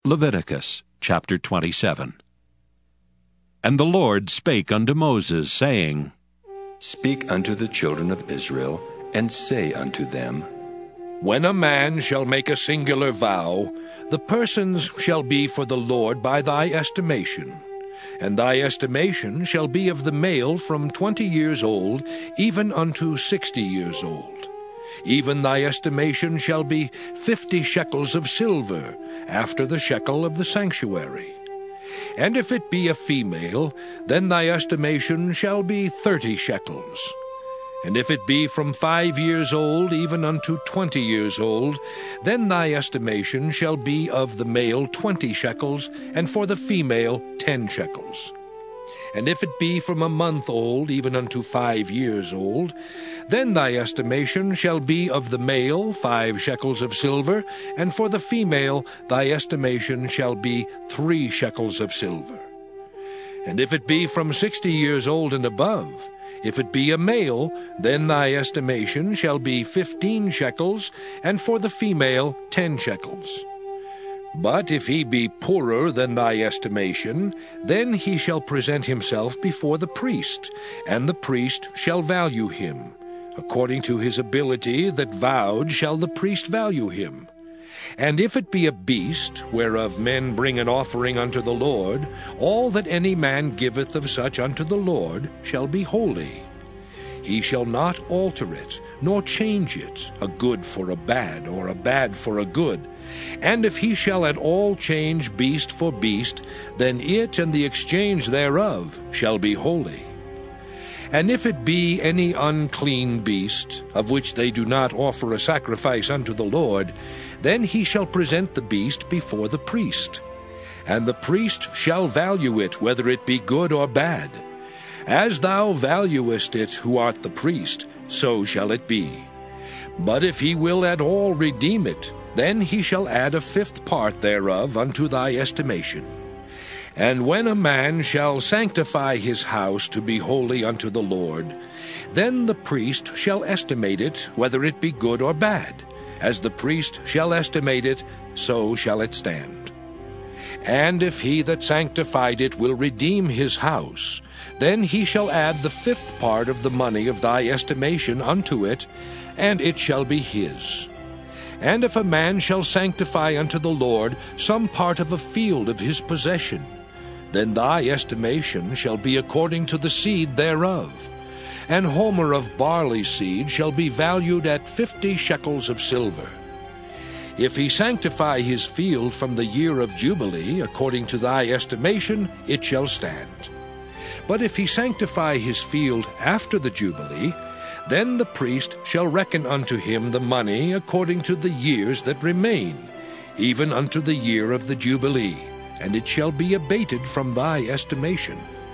Leviticus chapter 27. And the Lord spake unto Moses, saying, Speak unto the children of Israel, and say unto them, When a man shall make a singular vow, the persons shall be for the Lord by thy estimation. And thy estimation shall be of the male from 20 years old, even unto 60 years old. Even thy estimation shall be 50 shekels of silver, after the shekel of the sanctuary. And if it be a female, then thy estimation shall be 30 shekels. And if it be from 5 years old even unto 20 years old, then thy estimation shall be of the male 20 shekels, and for the female 10 shekels. And if it be from a month old even unto 5 years old, then thy estimation shall be of the male 5 shekels of silver, and for the female thy estimation shall be 3 shekels of silver. And if it be from 60 years old and above, if it be a male, then thy estimation shall be 15 shekels, and for the female 10 shekels. But if he be poorer than thy estimation, then he shall present himself before the priest, and the priest shall value him. According to his ability that vowed shall the priest value him. And if it be a beast, whereof men bring an offering unto the Lord, all that any man giveth of such unto the Lord shall be holy. He shall not alter it, nor change it, a good for a bad, or a bad for a good. And if he shall at all change beast for beast, then it and the exchange thereof shall be holy. And if it be any unclean beast, of which they do not offer a sacrifice unto the Lord, then he shall present the beast before the priest. And the priest shall value it, whether it be good or bad. As thou valuest it, who art the priest, so shall it be. But if he will at all redeem it, then he shall add a 5th part thereof unto thy estimation. And when a man shall sanctify his house to be holy unto the Lord, then the priest shall estimate it, whether it be good or bad. As the priest shall estimate it, so shall it stand. And if he that sanctified it will redeem his house, then he shall add the 5th part of the money of thy estimation unto it, and it shall be his. And if a man shall sanctify unto the Lord some part of a field of his possession, then thy estimation shall be according to the seed thereof. An homer of barley seed shall be valued at 50 shekels of silver. If he sanctify his field from the year of Jubilee, according to thy estimation, it shall stand. But if he sanctify his field after the Jubilee, then the priest shall reckon unto him the money according to the years that remain, even unto the year of the Jubilee, and it shall be abated from thy estimation.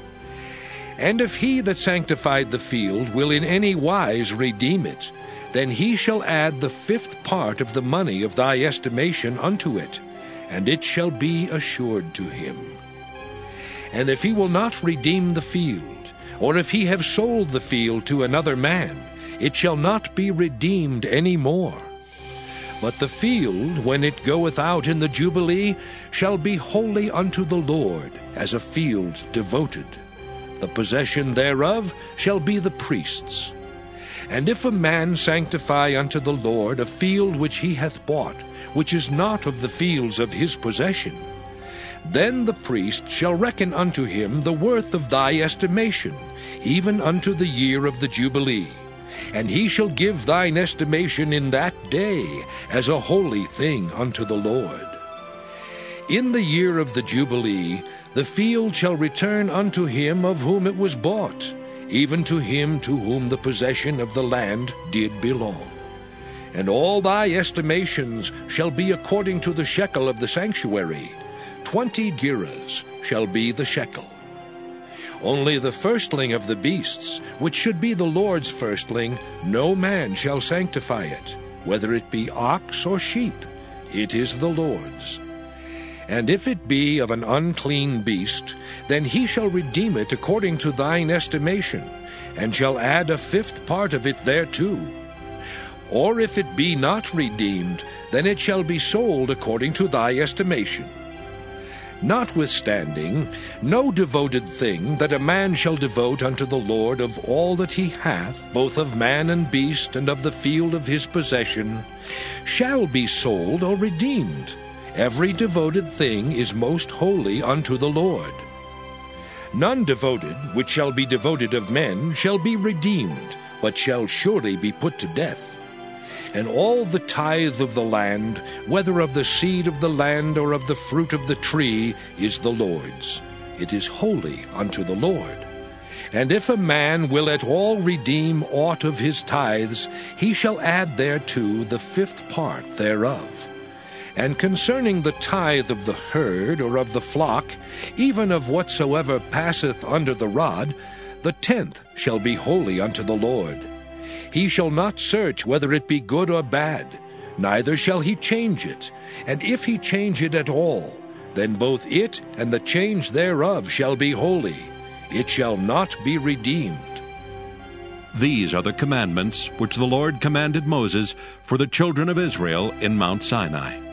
And if he that sanctified the field will in any wise redeem it, then he shall add the 5th part of the money of thy estimation unto it, and it shall be assured to him. And if he will not redeem the field, or if he have sold the field to another man, it shall not be redeemed any more. But the field, when it goeth out in the Jubilee, shall be holy unto the Lord, as a field devoted. The possession thereof shall be the priest's. And if a man sanctify unto the Lord a field which he hath bought, which is not of the fields of his possession, then the priest shall reckon unto him the worth of thy estimation, even unto the year of the Jubilee. And he shall give thine estimation in that day as a holy thing unto the Lord. In the year of the Jubilee the field shall return unto him of whom it was bought, even to him to whom the possession of the land did belong. And all thy estimations shall be according to the shekel of the sanctuary. 20 gerahs shall be the shekel. Only the firstling of the beasts, which should be the Lord's firstling, no man shall sanctify it, whether it be ox or sheep, it is the Lord's. And if it be of an unclean beast, then he shall redeem it according to thine estimation, and shall add a 5th part of it thereto. Or if it be not redeemed, then it shall be sold according to thy estimation. Notwithstanding, no devoted thing that a man shall devote unto the Lord of all that he hath, both of man and beast, and of the field of his possession, shall be sold or redeemed. Every devoted thing is most holy unto the Lord. None devoted, which shall be devoted of men, shall be redeemed, but shall surely be put to death. And all the tithe of the land, whether of the seed of the land or of the fruit of the tree, is the Lord's. It is holy unto the Lord. And if a man will at all redeem aught of his tithes, he shall add thereto the 5th part thereof. And concerning the tithe of the herd or of the flock, even of whatsoever passeth under the rod, the 10th shall be holy unto the Lord. He shall not search whether it be good or bad, neither shall he change it. And if he change it at all, then both it and the change thereof shall be holy. It shall not be redeemed. These are the commandments which the Lord commanded Moses for the children of Israel in Mount Sinai.